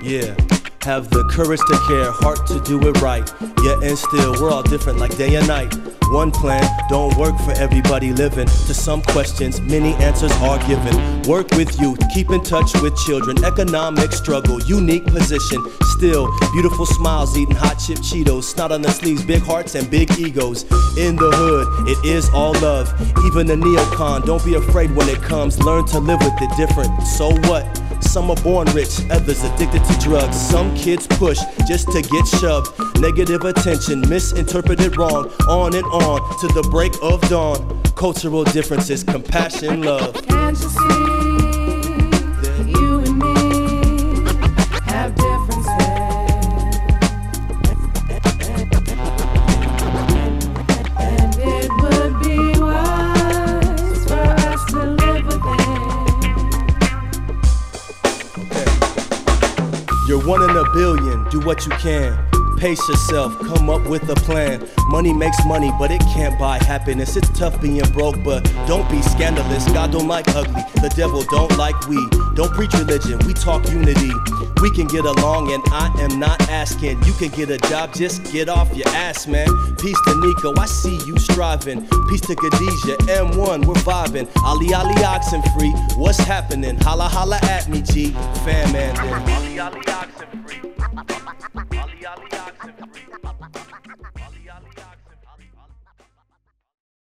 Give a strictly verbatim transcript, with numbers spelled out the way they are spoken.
Yeah, have the courage to care, heart to do it right. Yeah, and still, we're all different like day and night. One plan don't work for everybody living. To some questions, many answers are given. Work with youth, keep in touch with children. Economic struggle, unique position. Still, beautiful smiles, eating hot chip Cheetos. Snot on the sleeves, big hearts and big egos. In the hood, it is all love. Even a neocon, don't be afraid when it comes. Learn to live with it different. So what? Some are born rich, others addicted to drugs. Some kids push just to get shoved. Negative attention, misinterpreted wrong. On and on to the break of dawn. Cultural differences, compassion, love. Can't you see, you and me have differences, and it would be wise for us to live with it. You're one in a billion, do what you can. Pace yourself, come up with a plan. Money makes money, but it can't buy happiness. It's tough being broke, but don't be scandalous. God don't like ugly, the devil don't like we. Don't preach religion, we talk unity. We can get along and I am not asking. You can get a job, just get off your ass, man. Peace to Nico, I see you striving. Peace to Khadijah, M one, we're vibing. Ali Ali oxen free, what's happening? Holla holla at me, G. Fan man then. Ali Ali oxen free.